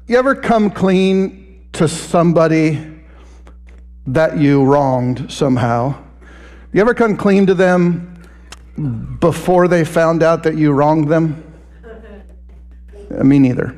You ever come clean to somebody that you wronged somehow? You ever come clean to them before they found out that you wronged them? Me neither.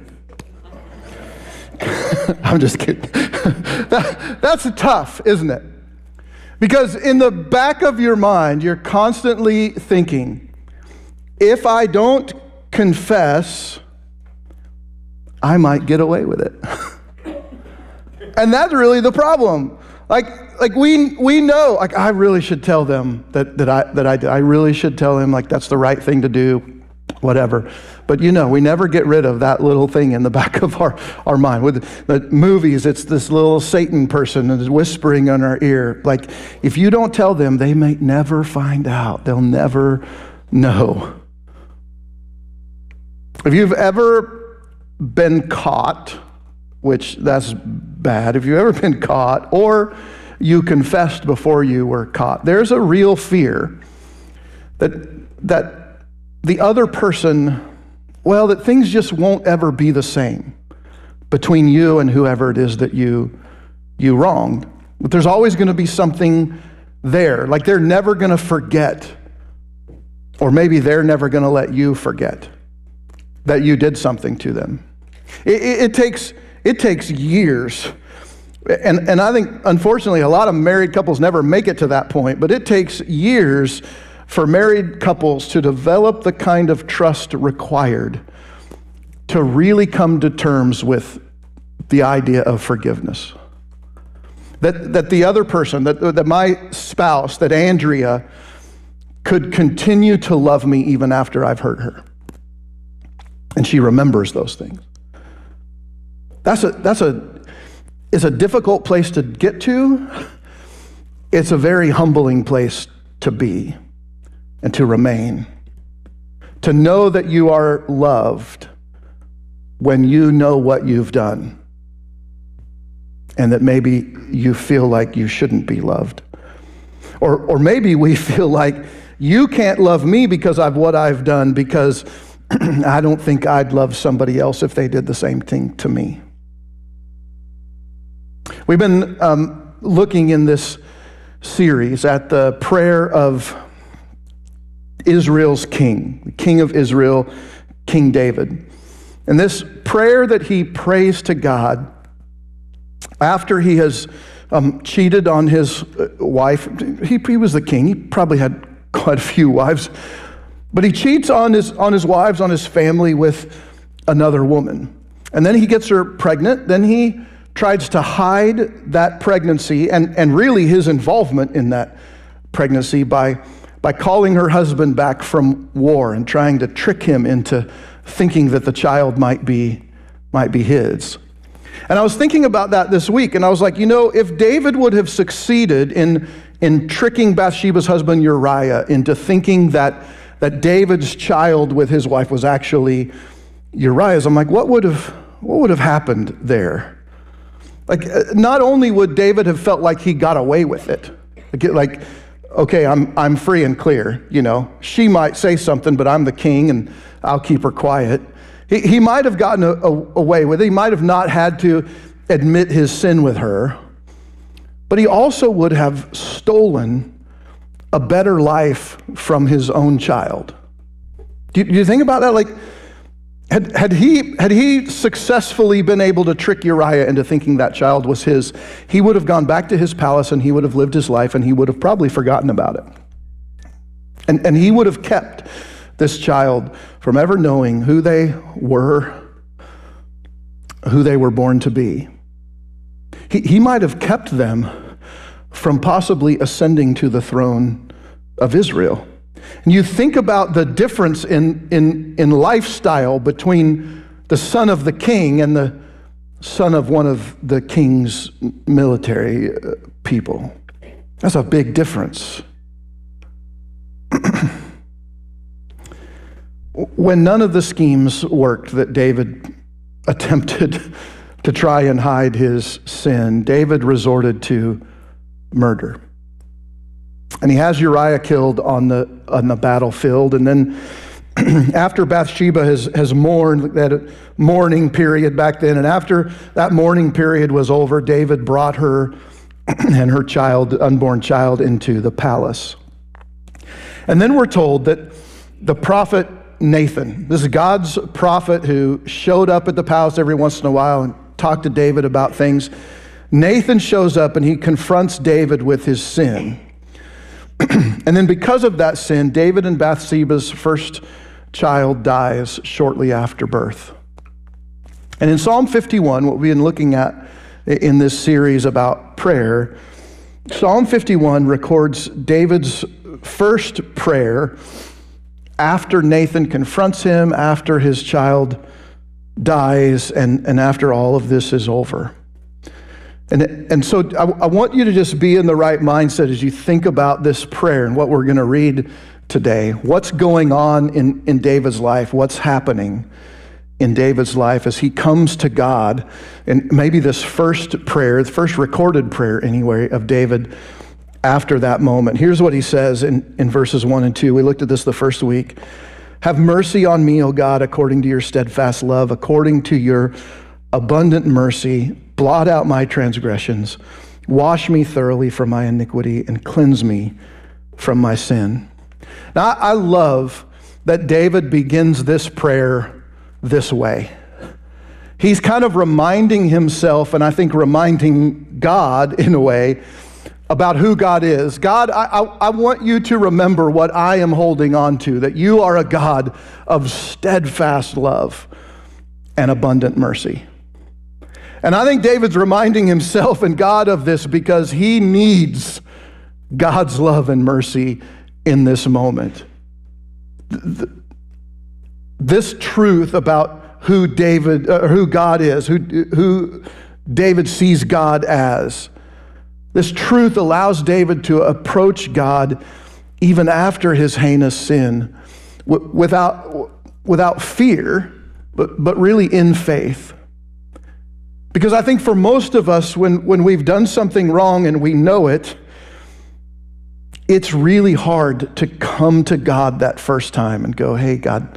I'm just kidding. That's tough, isn't it? Because in the back of your mind, you're constantly thinking, if I don't confess, I might get away with it. And that's really the problem. Like we know, like I really should tell them that I really should tell him, like that's the right thing to do, whatever. But we never get rid of that little thing in the back of our mind. With the movies, it's this little Satan person that's whispering on our ear. Like if you don't tell them, they may never find out. They'll never know. If you've ever been caught, which that's bad, if you've ever been caught, or you confessed before you were caught, there's a real fear that the other person, that things just won't ever be the same between you and whoever it is that you wronged. But there's always going to be something there, like they're never going to forget, or maybe they're never going to let you forget that you did something to them. It takes years, and I think, unfortunately, a lot of married couples never make it to that point, but it takes years for married couples to develop the kind of trust required to really come to terms with the idea of forgiveness. That the other person, that my spouse, that Andrea, could continue to love me even after I've hurt her. And she remembers those things. It's a difficult place to get to. It's a very humbling place to be and to remain. To know that you are loved when you know what you've done, and that maybe you feel like you shouldn't be loved. Or maybe we feel like you can't love me because of what I've done, because I don't think I'd love somebody else if they did the same thing to me. We've been looking in this series at the prayer of Israel's king, the king of Israel, King David. And this prayer that he prays to God after he has cheated on his wife. He was the king. He probably had quite a few wives. But he cheats on his wives, on his family with another woman. And then he gets her pregnant. Then he tries to hide that pregnancy and really his involvement in that pregnancy by calling her husband back from war and trying to trick him into thinking that the child might be his. And I was thinking about that this week, and I was like, if David would have succeeded in tricking Bathsheba's husband Uriah into thinking that David's child with his wife was actually Uriah's, I'm like, what would have happened there? Like, not only would David have felt like he got away with it, like okay, I'm free and clear, she might say something, but I'm the king and I'll keep her quiet. He might have gotten away with it. He might have not had to admit his sin with her, but he also would have stolen a better life from his own child. Do you think about that? Like, had he successfully been able to trick Uriah into thinking that child was his, he would have gone back to his palace and he would have lived his life and he would have probably forgotten about it. And he would have kept this child from ever knowing who they were born to be. He might have kept them from possibly ascending to the throne of Israel. And you think about the difference in lifestyle between the son of the king and the son of one of the king's military people. That's a big difference. When none of the schemes worked that David attempted to try and hide his sin, David resorted to murder. And he has Uriah killed on the battlefield, and then after Bathsheba has mourned, that mourning period back then, and after that mourning period was over, David brought her and her child, unborn child, into the palace. And then we're told that the prophet Nathan, this is God's prophet who showed up at the palace every once in a while and talked to David about things. Nathan shows up and he confronts David with his sin. And then because of that sin, David and Bathsheba's first child dies shortly after birth. And in Psalm 51, what we've been looking at in this series about prayer, Psalm 51 records David's first prayer after Nathan confronts him, after his child dies, and after all of this is over. And so I want you to just be in the right mindset as you think about this prayer and what we're going to read today. What's going on in David's life? What's happening in David's life as he comes to God? And maybe this first prayer, the first recorded prayer anyway, of David after that moment. Here's what he says in verses 1 and 2. We looked at this the first week. Have mercy on me, O God, according to your steadfast love, according to your abundant mercy. Blot out my transgressions. Wash me thoroughly from my iniquity and cleanse me from my sin. Now, I love that David begins this prayer this way. He's kind of reminding himself, and I think reminding God in a way, about who God is. God, I want you to remember what I am holding on to, that you are a God of steadfast love and abundant mercy. And I think David's reminding himself and God of this because he needs God's love and mercy in this moment. This truth about who God is, who David sees God as, this truth allows David to approach God even after his heinous sin without fear, but really in faith. Because I think for most of us, when we've done something wrong and we know it, it's really hard to come to God that first time and go, hey, God,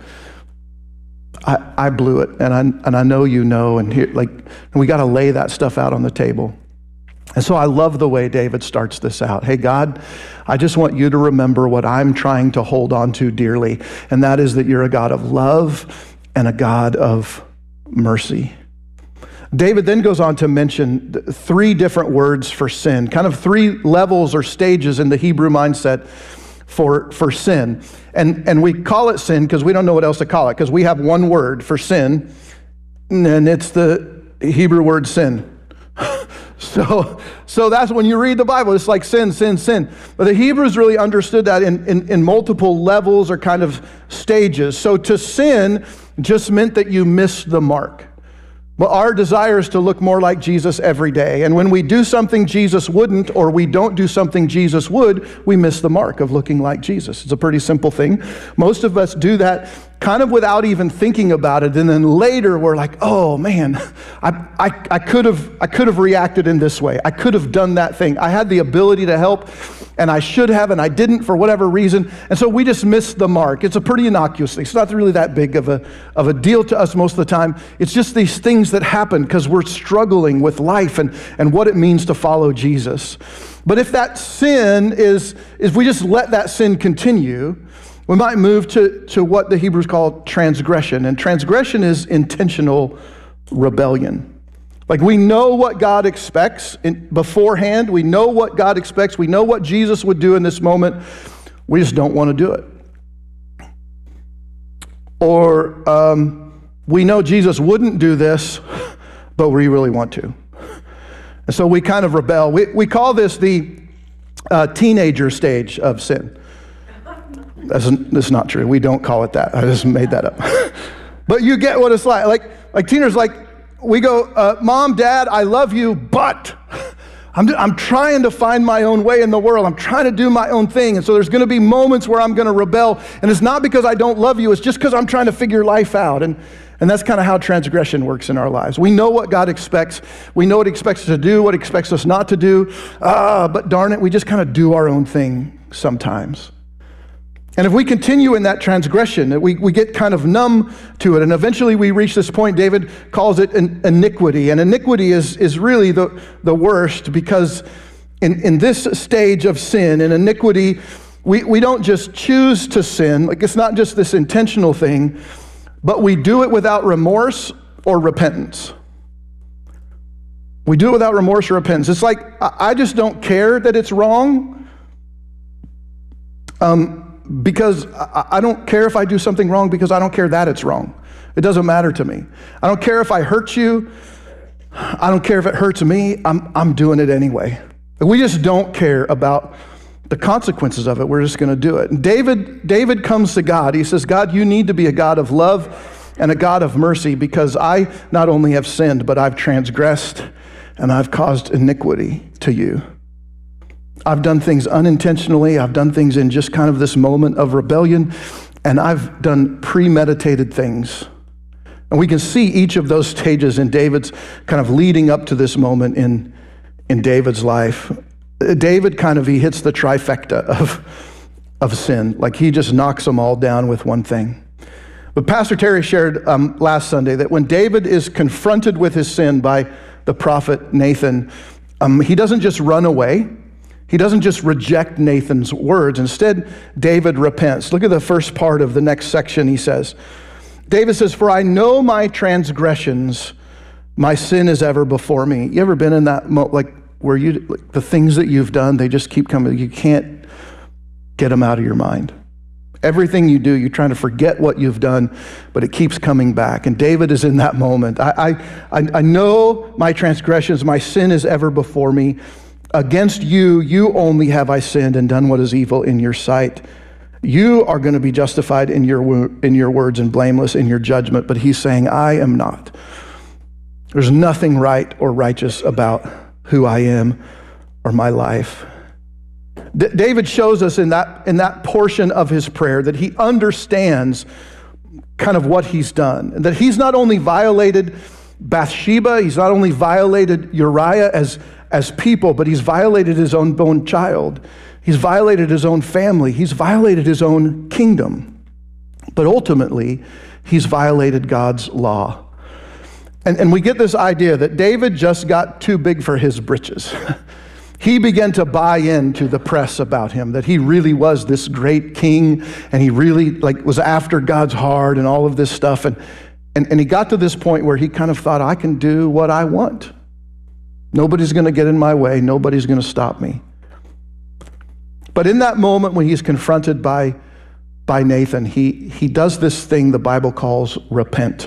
I blew it, and I know you know, and we got to lay that stuff out on the table. And so I love the way David starts this out. Hey, God, I just want you to remember what I'm trying to hold on to dearly, and that is that you're a God of love and a God of mercy. David then goes on to mention 3 different words for sin, kind of 3 levels or stages in the Hebrew mindset for sin. And we call it sin because we don't know what else to call it, because we have one word for sin, and it's the Hebrew word sin. So that's when you read the Bible, it's like sin, sin, sin. But the Hebrews really understood that in multiple levels or kind of stages. So to sin just meant that you missed the mark. Well, our desire is to look more like Jesus every day. And when we do something Jesus wouldn't, or we don't do something Jesus would, we miss the mark of looking like Jesus. It's a pretty simple thing. Most of us do that kind of without even thinking about it. And then later we're like, oh man, I could have reacted in this way. I could have done that thing. I had the ability to help, and I should have, and I didn't for whatever reason. And so we just missed the mark. It's a pretty innocuous thing. It's not really that big of a deal to us most of the time. It's just these things that happen because we're struggling with life and what it means to follow Jesus. But if that sin is we just let that sin continue, we might move to what the Hebrews call transgression. And transgression is intentional rebellion. Like, we know what God expects beforehand. We know what God expects. We know what Jesus would do in this moment. We just don't want to do it. Or we know Jesus wouldn't do this, but we really want to. And so we kind of rebel. We call this the teenager stage of sin. That's not true. We don't call it that. I just made that up. But you get what it's like. Like teenagers, we go, Mom, Dad, I love you, but I'm trying to find my own way in the world. I'm trying to do my own thing. And so there's going to be moments where I'm going to rebel. And it's not because I don't love you. It's just because I'm trying to figure life out. And that's kind of how transgression works in our lives. We know what God expects. We know what He expects us to do, what He expects us not to do. But darn it, we just kind of do our own thing sometimes. And if we continue in that transgression, we get kind of numb to it, and eventually we reach this point. David calls it an iniquity, and iniquity is really the worst, because in this stage of sin, in iniquity, we don't just choose to sin. Like, it's not just this intentional thing, but we do it without remorse or repentance. We do it without remorse or repentance. It's like, I just don't care that it's wrong, because I don't care if I do something wrong, because I don't care that it's wrong. It doesn't matter to me. I don't care if I hurt you. I don't care if it hurts me. I'm doing it anyway. We just don't care about the consequences of it. We're just going to do it. And David comes to God. He says, God, you need to be a God of love and a God of mercy, because I not only have sinned, but I've transgressed and I've caused iniquity to you. I've done things unintentionally. I've done things in just kind of this moment of rebellion, and I've done premeditated things. And we can see each of those stages in David's kind of leading up to this moment in David's life. David he hits the trifecta of sin. Like, he just knocks them all down with one thing. But Pastor Terry shared last Sunday that when David is confronted with his sin by the prophet Nathan, he doesn't just run away. He doesn't just reject Nathan's words. Instead, David repents. Look at the first part of the next section. He says, David says, for I know my transgressions, my sin is ever before me. You ever been in that like where the things that you've done, they just keep coming. You can't get them out of your mind. Everything you do, you're trying to forget what you've done, but it keeps coming back. And David is in that moment. I know my transgressions, my sin is ever before me. Against you, you only have I sinned and done what is evil in your sight. You are going to be justified in your words and blameless in your judgment. But he's saying, I am not. There's nothing right or righteous about who I am or my life. David shows us in that portion of his prayer that he understands kind of what he's done. And that he's not only violated Bathsheba, he's not only violated Uriah as people, but he's violated his own child. He's violated his own family. He's violated his own kingdom. But ultimately, he's violated God's law. And we get this idea that David just got too big for his britches. He began to buy into the press about him, that he really was this great king, and he really was after God's heart and all of this stuff. And he got to this point where he kind of thought, I can do what I want. Nobody's going to get in my way. Nobody's going to stop me. But in that moment when he's confronted by Nathan, he does this thing the Bible calls repent.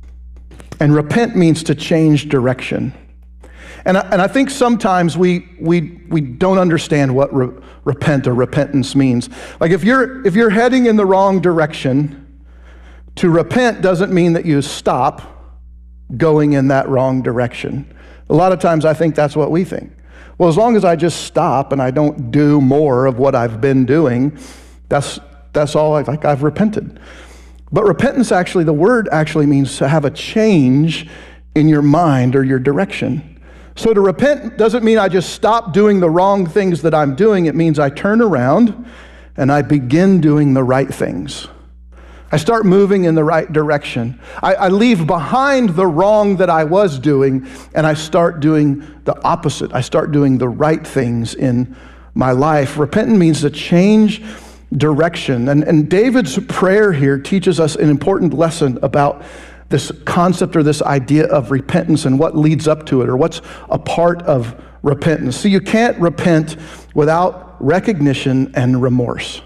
And repent means to change direction. And I think sometimes we don't understand what repent or repentance means. Like, if you're heading in the wrong direction, to repent doesn't mean that you stop going in that wrong direction. A lot of times I think that's what we think. Well, as long as I just stop and I don't do more of what I've been doing, that's all I've repented. But repentance actually, the word actually means to have a change in your mind or your direction. So to repent doesn't mean I just stop doing the wrong things that I'm doing. It means I turn around and I begin doing the right things. I start moving in the right direction. I leave behind the wrong that I was doing, and I start doing the opposite. I start doing the right things in my life. Repentant means to change direction. And David's prayer here teaches us an important lesson about this concept or this idea of repentance and what leads up to it, or what's a part of repentance. See, you can't repent without recognition and remorse.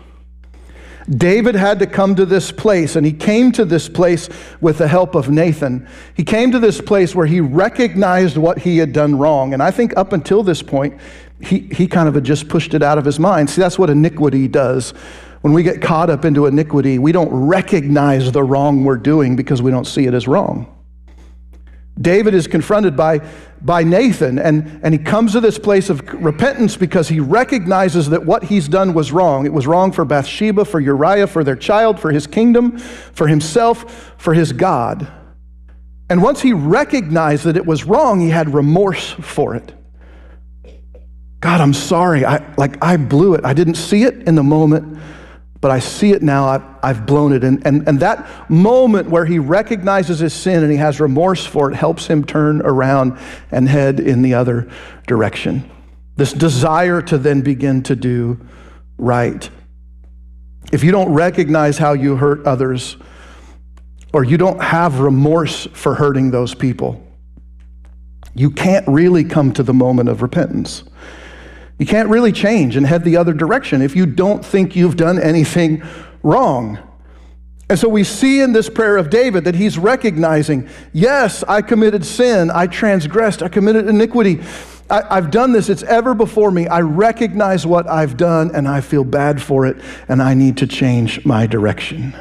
David had to come to this place, and he came to this place with the help of Nathan. He came to this place where he recognized what he had done wrong. And I think up until this point, he kind of had just pushed it out of his mind. See, that's what iniquity does. When we get caught up into iniquity, we don't recognize the wrong we're doing because we don't see it as wrong. David is confronted by Nathan, and he comes to this place of repentance because he recognizes that what he's done was wrong. It was wrong for Bathsheba, for Uriah, for their child, for his kingdom, for himself, for his God. And once he recognized that it was wrong, he had remorse for it. God, I'm sorry. I blew it. I didn't see it in the moment, but I see it now, I've blown it. And that moment where he recognizes his sin and he has remorse for it helps him turn around and head in the other direction. This desire to then begin to do right. If you don't recognize how you hurt others, or you don't have remorse for hurting those people, you can't really come to the moment of repentance. You can't really change and head the other direction if you don't think you've done anything wrong. And so we see in this prayer of David that he's recognizing, yes, I committed sin, I transgressed, I committed iniquity. I've done this, it's ever before me. I recognize what I've done and I feel bad for it and I need to change my direction.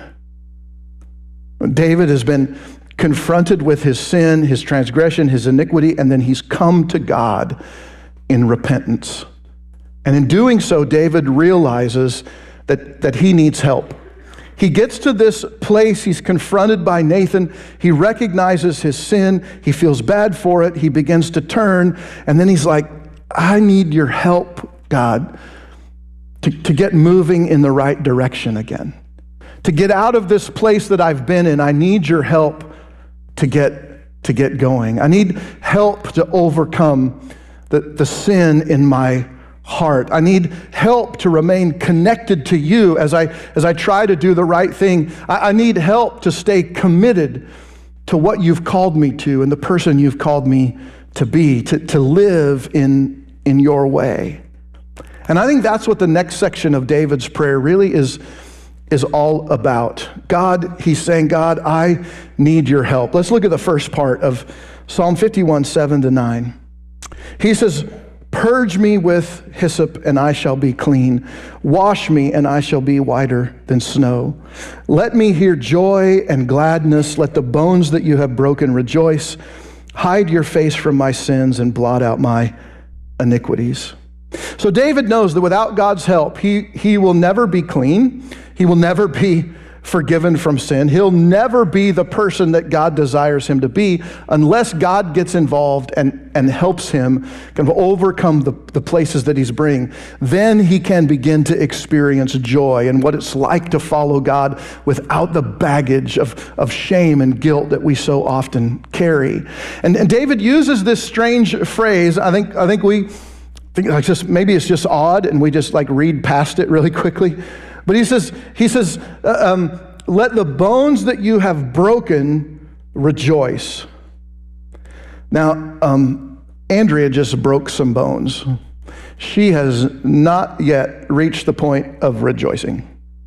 David has been confronted with his sin, his transgression, his iniquity, and then he's come to God in repentance. And in doing so, David realizes that he needs help. He gets to this place, he's confronted by Nathan, he recognizes his sin, he feels bad for it, he begins to turn, and then he's like, I need your help, God, to get moving in the right direction again. To get out of this place that I've been in, I need your help to get going. I need help to overcome the sin in my heart. I need help to remain connected to you as I try to do the right thing. I need help to stay committed to what you've called me to and the person you've called me to be, to live in your way. And I think that's what the next section of David's prayer really is all about. God, he's saying, God, I need your help. Let's look at the first part of Psalm 51, 7-9. He says, purge me with hyssop and I shall be clean. Wash me and I shall be whiter than snow. Let me hear joy and gladness. Let the bones that you have broken rejoice. Hide your face from my sins and blot out my iniquities. So David knows that without God's help, he will never be clean. He will never be forgiven from sin. He'll never be the person that God desires him to be unless God gets involved and helps him kind of overcome the places that he's bringing. Then he can begin to experience joy and what it's like to follow God without the baggage of shame and guilt that we so often carry. And David uses this strange phrase. I think maybe it's just odd and we just like read past it really quickly. But he says, let the bones that you have broken rejoice. Now, Andrea just broke some bones. She has not yet reached the point of rejoicing.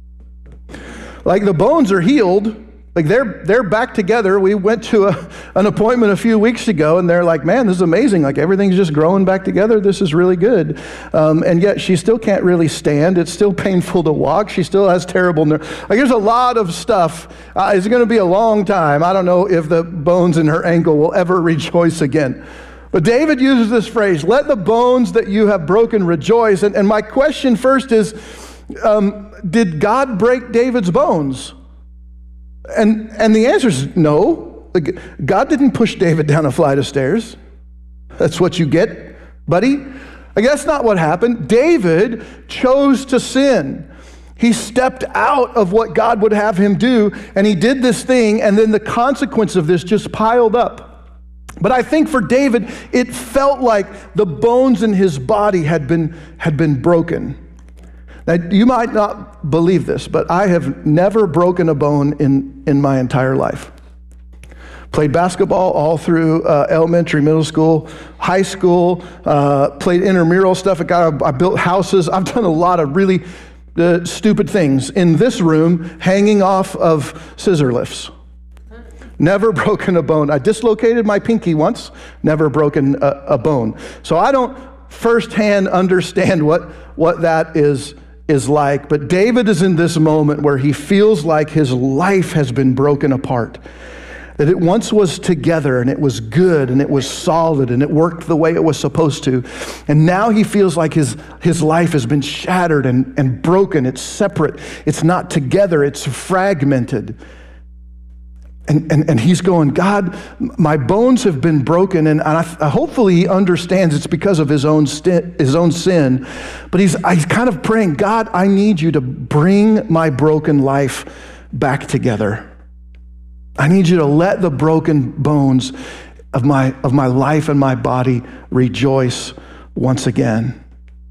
Like the bones are healed. Like they're back together. We went to an appointment a few weeks ago and they're like, man, this is amazing. Like everything's just growing back together. This is really good. And yet she still can't really stand. It's still painful to walk. She still has terrible nerves. Like there's a lot of stuff. It's going to be a long time. I don't know if the bones in her ankle will ever rejoice again. But David uses this phrase, let the bones that you have broken rejoice. And my question first is, did God break David's bones? And the answer is no. God didn't push David down a flight of stairs. That's what you get, buddy. Like, that's not what happened. David chose to sin. He stepped out of what God would have him do, and he did this thing, and then the consequence of this just piled up. But I think for David, it felt like the bones in his body had been broken. Now, you might not believe this, but I have never broken a bone in my entire life. Played basketball all through elementary, middle school, high school, played intramural stuff. I built houses. I've done a lot of really stupid things in this room, hanging off of scissor lifts. Never broken a bone. I dislocated my pinky once, never broken a bone. So I don't firsthand understand what that is like. But David is in this moment where he feels like his life has been broken apart. That it once was together and it was good and it was solid and it worked the way it was supposed to. And now he feels like his life has been shattered and broken. It's separate. It's not together. It's fragmented. And he's going, God, my bones have been broken, and hopefully he understands it's because of his own sin. But he's kind of praying, God, I need you to bring my broken life back together. I need you to let the broken bones of my life and my body rejoice once again.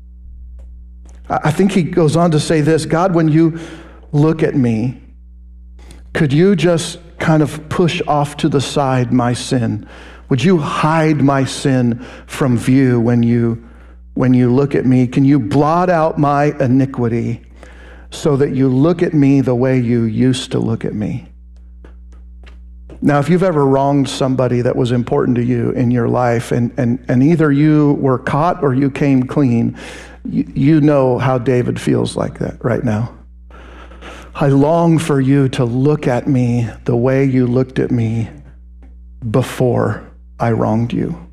I think he goes on to say this, God, when you look at me, could you just kind of push off to the side my sin? Would you hide my sin from view when you look at me? Can you blot out my iniquity so that you look at me the way you used to look at me? Now, if you've ever wronged somebody that was important to you in your life, and either you were caught or you came clean, you know how David feels like that right now. I long for you to look at me the way you looked at me before I wronged you.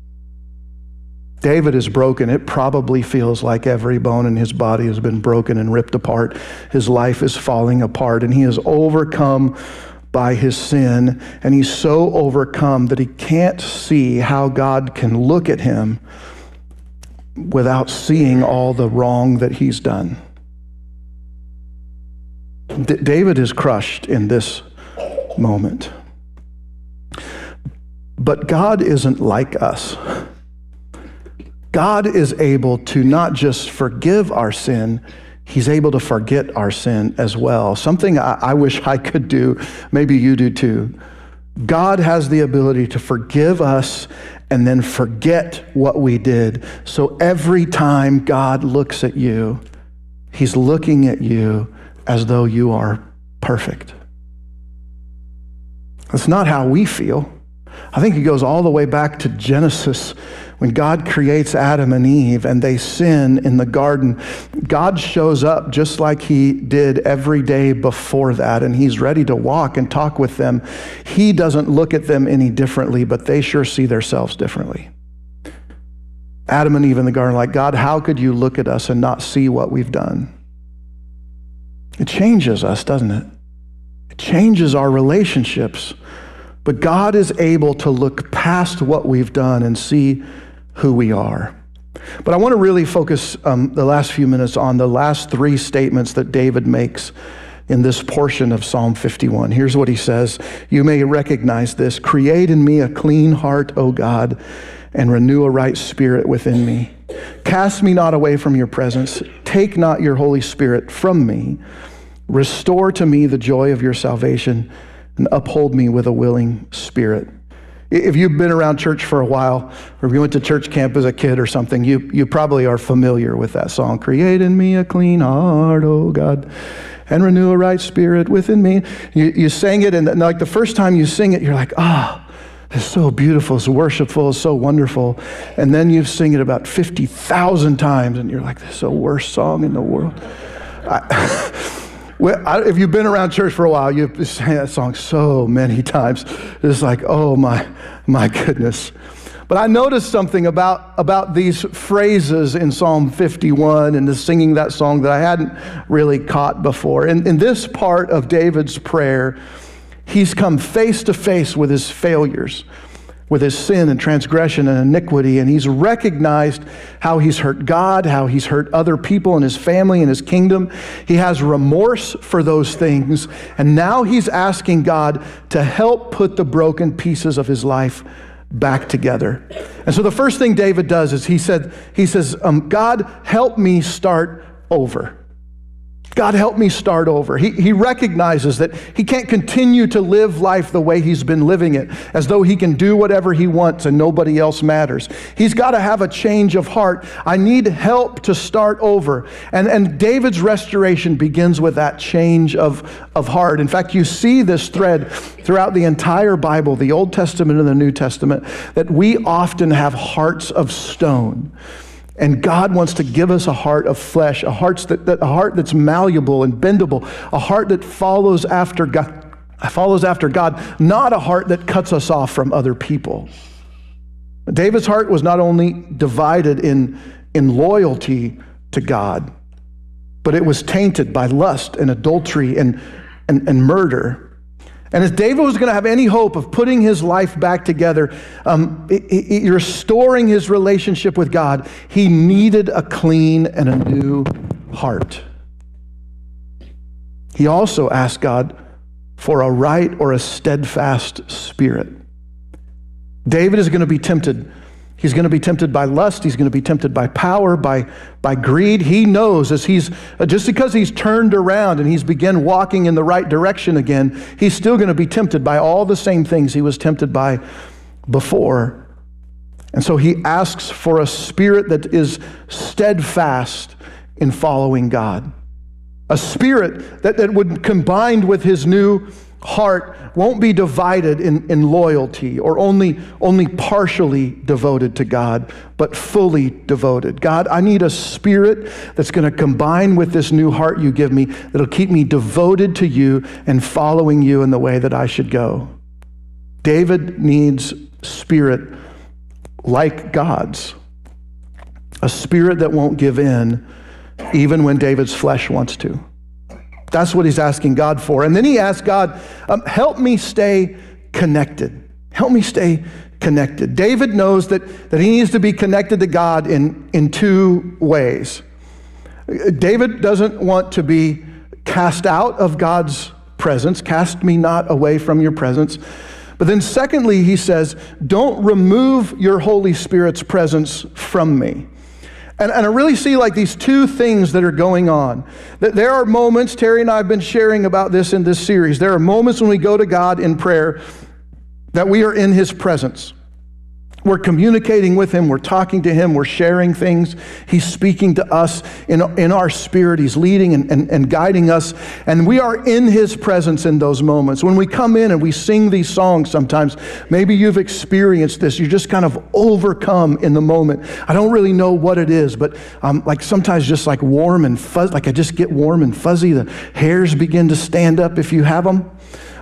David is broken. It probably feels like every bone in his body has been broken and ripped apart. His life is falling apart, and he is overcome by his sin, and he's so overcome that he can't see how God can look at him without seeing all the wrong that he's done. David is crushed in this moment. But God isn't like us. God is able to not just forgive our sin, he's able to forget our sin as well. Something I wish I could do, maybe you do too. God has the ability to forgive us and then forget what we did. So every time God looks at you, he's looking at you as though you are perfect. That's not how we feel. I think it goes all the way back to Genesis when God creates Adam and Eve and they sin in the garden. God shows up just like he did every day before that, and he's ready to walk and talk with them. He doesn't look at them any differently, but they sure see themselves differently. Adam and Eve in the garden, like, God, how could you look at us and not see what we've done? It changes us, doesn't it? It changes our relationships. But God is able to look past what we've done and see who we are. But I want to really focus the last few minutes on the last three statements that David makes in this portion of Psalm 51. Here's what he says. You may recognize this. Create in me a clean heart, O God, and renew a right spirit within me. Cast me not away from your presence. Take not your Holy Spirit from me. Restore to me the joy of your salvation and uphold me with a willing spirit. If you've been around church for a while, or if you went to church camp as a kid or something, you probably are familiar with that song. Create in me a clean heart, O God, and renew a right spirit within me. You sang it, and like the first time you sing it, you're like, it's so beautiful, it's worshipful, it's so wonderful. And then you sing it about 50,000 times, and you're like, this is the worst song in the world. If you've been around church for a while, you've sang that song so many times. It's like, oh my goodness. But I noticed something about these phrases in Psalm 51 and the singing that song that I hadn't really caught before. In this part of David's prayer, he's come face to face with his failures, with his sin and transgression and iniquity, and he's recognized how he's hurt God, how he's hurt other people in his family and his kingdom. He has remorse for those things, and now he's asking God to help put the broken pieces of his life back together. And so the first thing David does is he says, God, help me start over. God, help me start over. He recognizes that he can't continue to live life the way he's been living it, as though he can do whatever he wants and nobody else matters. He's got to have a change of heart. I need help to start over. And David's restoration begins with that change of heart. In fact, you see this thread throughout the entire Bible, the Old Testament and the New Testament, that we often have hearts of stone. And God wants to give us a heart of flesh, a heart that's malleable and bendable, a heart that follows after God, not a heart that cuts us off from other people. David's heart was not only divided in loyalty to God, but it was tainted by lust and adultery and murder. And if David was going to have any hope of putting his life back together, restoring his relationship with God, he needed a clean and a new heart. He also asked God for a right or a steadfast spirit. David is going to be tempted. He's going to be tempted by lust. He's going to be tempted by power, by greed. He knows just because he's turned around and he's begun walking in the right direction again, he's still going to be tempted by all the same things he was tempted by before. And so he asks for a spirit that is steadfast in following God. A spirit that would, combined with his new heart, won't be divided in loyalty or only partially devoted to God, but fully devoted. God, I need a spirit that's going to combine with this new heart you give me, that'll keep me devoted to you and following you in the way that I should go. David needs spirit like God's, a spirit that won't give in even when David's flesh wants to. That's what he's asking God for. And then he asked God, help me stay connected. Help me stay connected. David knows that he needs to be connected to God in two ways. David doesn't want to be cast out of God's presence. Cast me not away from your presence. But then secondly, he says, don't remove your Holy Spirit's presence from me. And I really see like these two things that are going on. There are moments, Terry and I have been sharing about this in this series. There are moments when we go to God in prayer that we are in his presence. We're communicating with him, we're talking to him, we're sharing things. He's speaking to us in our spirit. He's leading and guiding us. And we are in his presence in those moments. When we come in and we sing these songs sometimes, maybe you've experienced this. You're just kind of overcome in the moment. I don't really know what it is, but like sometimes just like warm and fuzzy, like I just get warm and fuzzy. The hairs begin to stand up if you have them.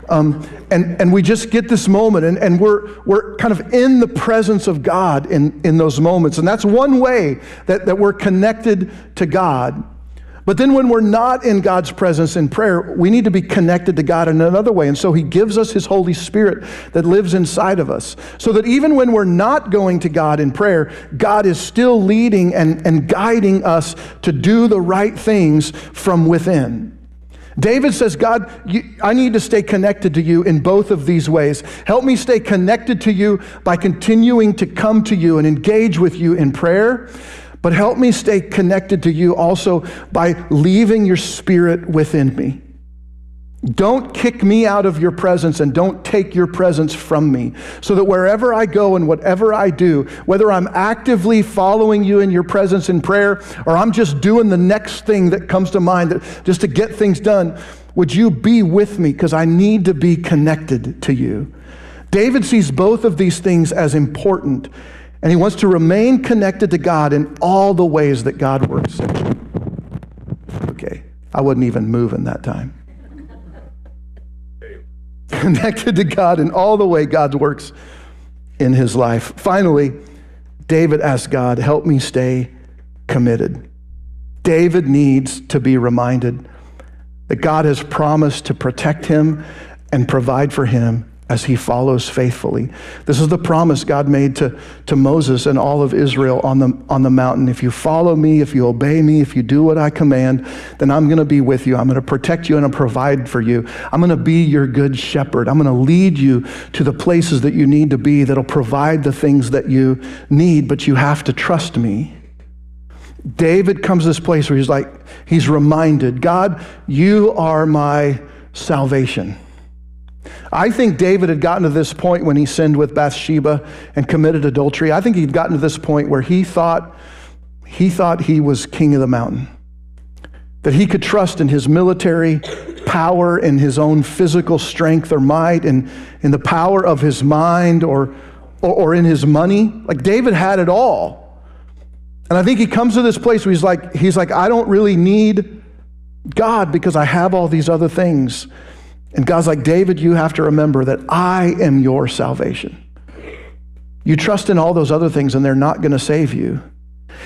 And we just get this moment, and we're kind of in the presence of God in those moments. And that's one way that we're connected to God. But then when we're not in God's presence in prayer, we need to be connected to God in another way. And so he gives us his Holy Spirit that lives inside of us, so that even when we're not going to God in prayer, God is still leading and guiding us to do the right things from within. David says, God, I need to stay connected to you in both of these ways. Help me stay connected to you by continuing to come to you and engage with you in prayer, but help me stay connected to you also by leaving your spirit within me. Don't kick me out of your presence, and don't take your presence from me, so that wherever I go and whatever I do, whether I'm actively following you in your presence in prayer, or I'm just doing the next thing that comes to mind just to get things done, would you be with me? Because I need to be connected to you. David sees both of these things as important, and he wants to remain connected to God in all the ways that God works. Okay, I wasn't even moving that time. Connected to God in all the way God works in his life. Finally, David asked God, help me stay committed. David needs to be reminded that God has promised to protect him and provide for him as he follows faithfully. This is the promise God made to Moses and all of Israel on the mountain. If you follow me, if you obey me, if you do what I command, then I'm going to be with you. I'm going to protect you and I'll provide for you. I'm going to be your good shepherd. I'm going to lead you to the places that you need to be, that'll provide the things that you need, but you have to trust me. David comes to this place where he's reminded, God, you are my salvation. I think David had gotten to this point when he sinned with Bathsheba and committed adultery. I think he'd gotten to this point where he thought he was king of the mountain, that he could trust in his military power, in his own physical strength or might, in the power of his mind or in his money. Like David had it all. And I think he comes to this place where he's like, I don't really need God because I have all these other things. And God's like, David, you have to remember that I am your salvation. You trust in all those other things and they're not going to save you.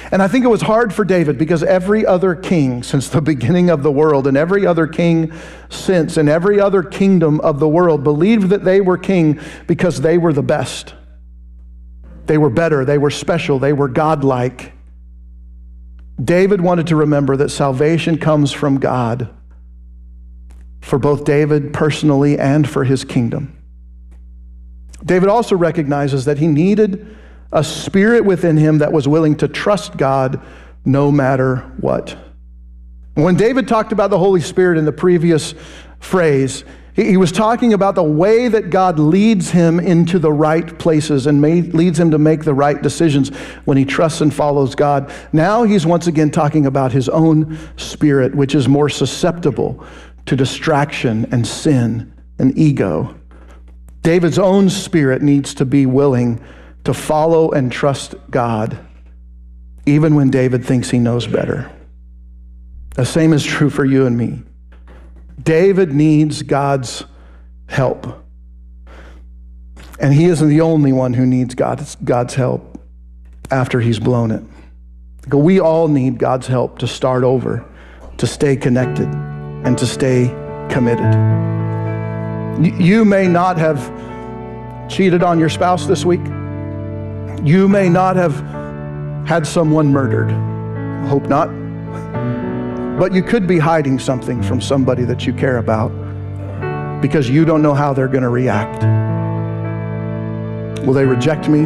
And I think it was hard for David because every other king since the beginning of the world and every other king since and every other kingdom of the world believed that they were king because they were the best. They were better, they were special, they were godlike. David wanted to remember that salvation comes from God for both David personally and for his kingdom. David also recognizes that he needed a spirit within him that was willing to trust God no matter what. When David talked about the Holy Spirit in the previous phrase, he was talking about the way that God leads him into the right places and leads him to make the right decisions when he trusts and follows God. Now he's once again talking about his own spirit, which is more susceptible to distraction and sin and ego. David's own spirit needs to be willing to follow and trust God, even when David thinks he knows better. The same is true for you and me. David needs God's help. And he isn't the only one who needs God's help after he's blown it. We all need God's help to start over, to stay connected, and to stay committed. You may not have cheated on your spouse this week. You may not have had someone murdered. Hope not. But you could be hiding something from somebody that you care about because you don't know how they're going to react. Will they reject me?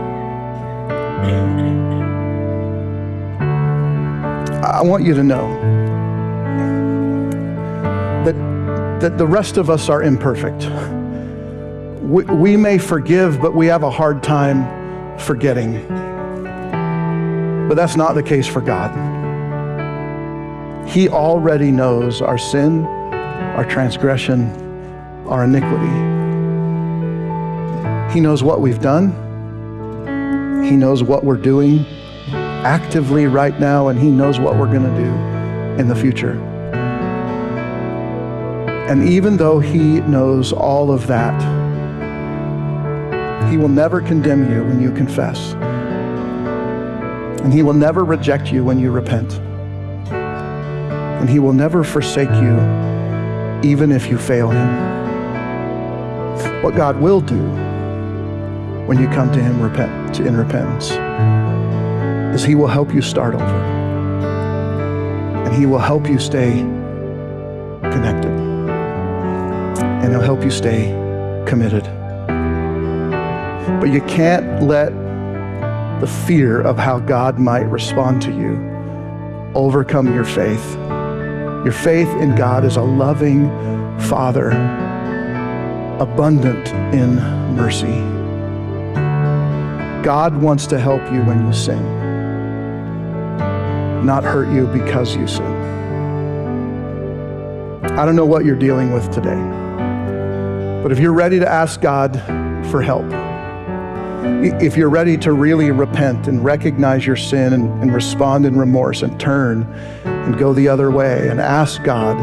I want you to know that the rest of us are imperfect. We may forgive, but we have a hard time forgetting. But that's not the case for God. He already knows our sin, our transgression, our iniquity. He knows what we've done. He knows what we're doing actively right now, and he knows what we're going to do in the future. And even though he knows all of that, he will never condemn you when you confess. And he will never reject you when you repent. And he will never forsake you, even if you fail him. What God will do when you come to him in repentance is he will help you start over. And he will help you stay connected. And he'll help you stay committed. But you can't let the fear of how God might respond to you overcome your faith. Your faith in God is a loving Father, abundant in mercy. God wants to help you when you sin, not hurt you because you sin. I don't know what you're dealing with today, but if you're ready to ask God for help, if you're ready to really repent and recognize your sin and respond in remorse and turn and go the other way and ask God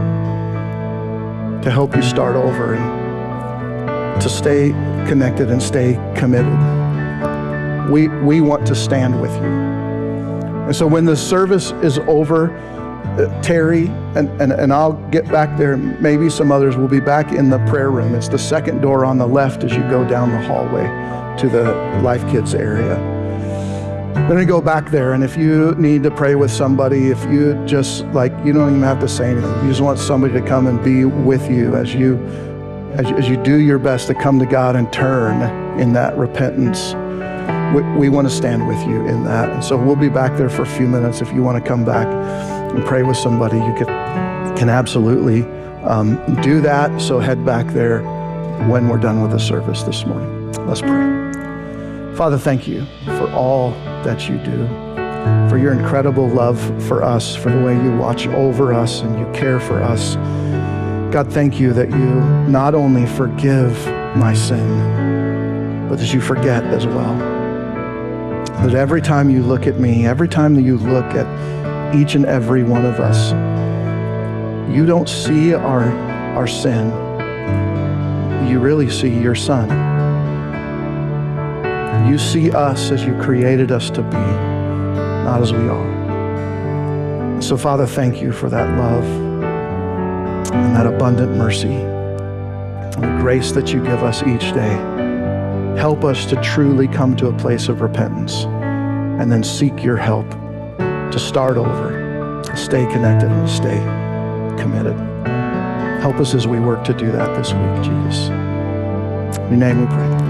to help you start over and to stay connected and stay committed, we want to stand with you. And so when the service is over, Terry and I'll get back there. Maybe some others will be back in the prayer room. It's the second door on the left as you go down the hallway to the Life Kids area. We're going to go back there, and if you need to pray with somebody, if you just you don't even have to say anything. You just want somebody to come and be with you as you do your best to come to God and turn in that repentance. We want to stand with you in that. And so we'll be back there for a few minutes. If you want to come back and pray with somebody, you can absolutely do that. So head back there when we're done with the service this morning. Let's pray. Father, thank you for all that you do, for your incredible love for us, for the way you watch over us and you care for us. God, thank you that you not only forgive my sin, but that you forget as well. That every time you look at me, every time that you look at each and every one of us, you don't see our sin. You really see your Son. You see us as you created us to be. not as we are. So, Father, thank you for that love and that abundant mercy and the grace that you give us each day. Help us to truly come to a place of repentance and then seek your help to start over, to stay connected and to stay committed. Help us as we work to do that this week, Jesus. In your name we pray.